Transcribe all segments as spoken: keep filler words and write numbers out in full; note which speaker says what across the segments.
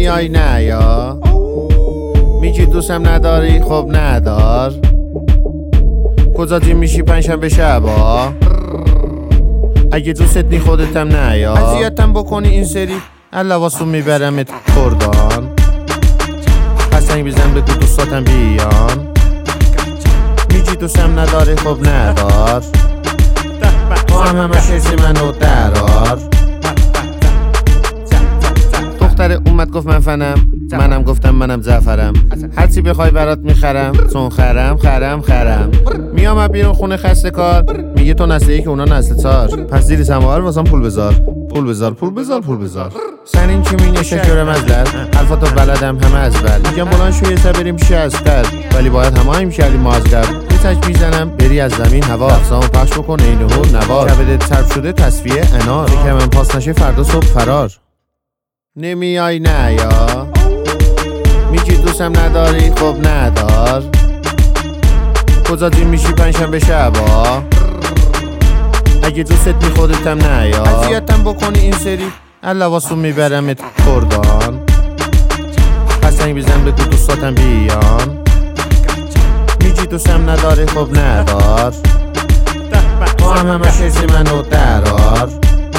Speaker 1: نمیای نه یا میگی دوستم نداری خب ندار کجاتی میشی پنجشنبه شبا اگه دوستت نی خودتم نیا اذیتم بکنی این سری اللواسون میبرمت کردان قشنگ بیزن بگو دوستاتم بیان میگی دوستم نداری خب ندار تو هم همه شیرزی منو درار دختر اومد گفت من فنم منم گفتم منم زعفرم هرچی بخوای برات میخرم چون خرم خرم خرم میام بیرون خونه خسته کار میگه تو نسلی که اونا نسل تار پس زیر سماور واسم پول بذار پول بذار پول بذار پول بذار سن این چی مینه شکر مزلت حرفاتو بلدم همه از بل میگم بلند شو یه سر بریم پیش از تر ولی باید همه هم کردیم ما از قبل یه تک میزنم بری از زمین هوا افزامو پخش بکن این هون نوار کبدت ترب شده تصفیه انار که من پاس نشه فردا صبح فرار نمیای نه یا میگی دوستم نداری خب ندار کجاتی میشی پنجشنبه شبا اگه دوستت نی خودتم نیا اذیتم بکنی این سری اللواسون میبرمت کردان قشنگ بیزن بگو دوستاتم بیان میگی دوستم نداری خب ندار تو هم همه شیرزی منو درار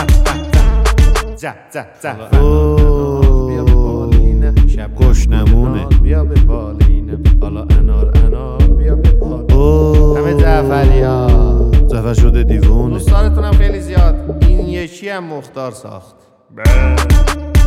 Speaker 1: شب گشنمونه بیا به بالینه حالا انار انار بیا به بالینه همه زعفری ها زعفر شده دیوونه دوستارتونم خیلی زیاد این یکی هم مختار ساخت